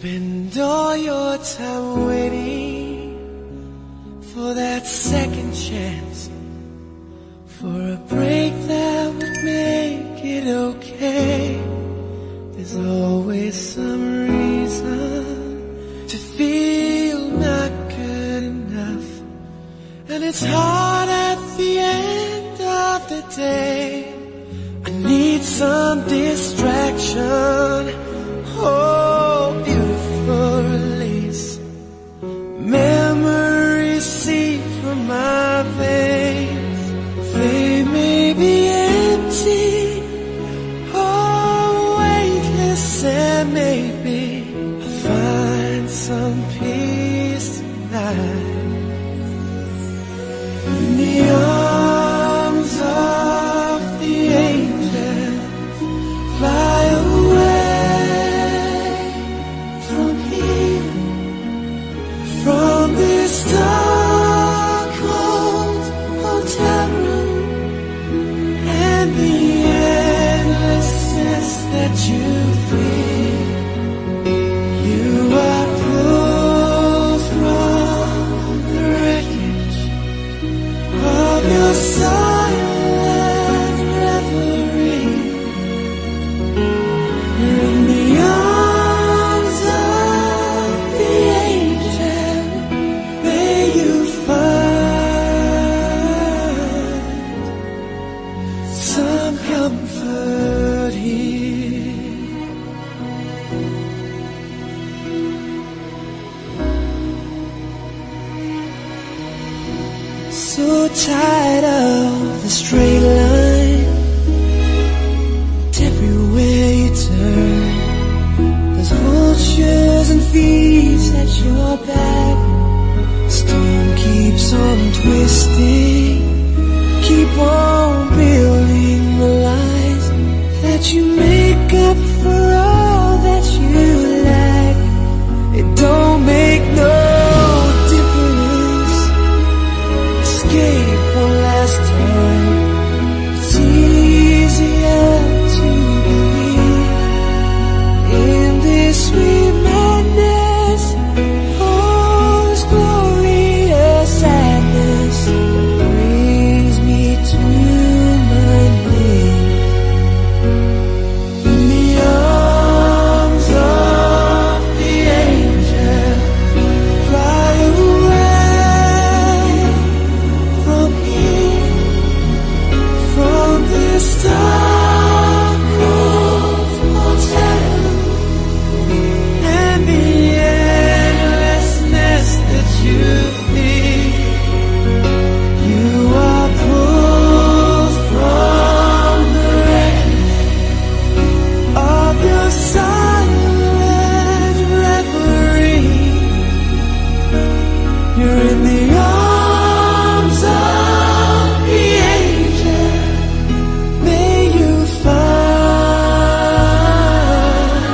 spend all your time waiting for that second chance, for a break that would make it okay. There's always some reason to feel not good enough, and it's hard at the end of the day. I need some distraction. Oh, beautiful release. Memories seep from my veins. They may be empty, oh, weightless, and maybe I'll find some peace tonight in the arms of the angel. Fly away from this dark, cold hotel room, and the endlessness that you feel. You are pulled from the wreckage of your silent reverie. You're in the arms of the angel. Some comfort here. So tired of the straight line, but everywhere you turn, there's vultures and thieves at your back. Storm keeps on twisting, keep on building the lies that you make up for all that you lack. It don't make no difference. Escape one last time. It's easier to believe in this sweet madness. Oh, this glorious sadness that brings me to my knees. In the arms of the angel, fly away from here, from this dark, cold hotel, and the endlessness that you feel. You are pulled from the wreckage of your silent reverie. You're in the arms of the angel. May you find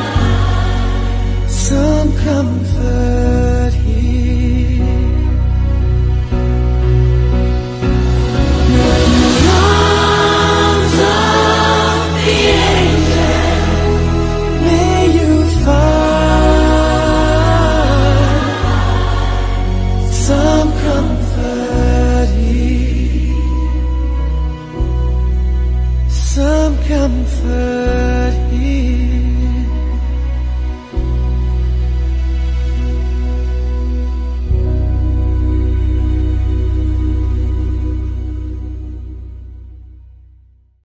some comfort here. You're in the arms of the angel. May you find some comfort here. Some comfort here.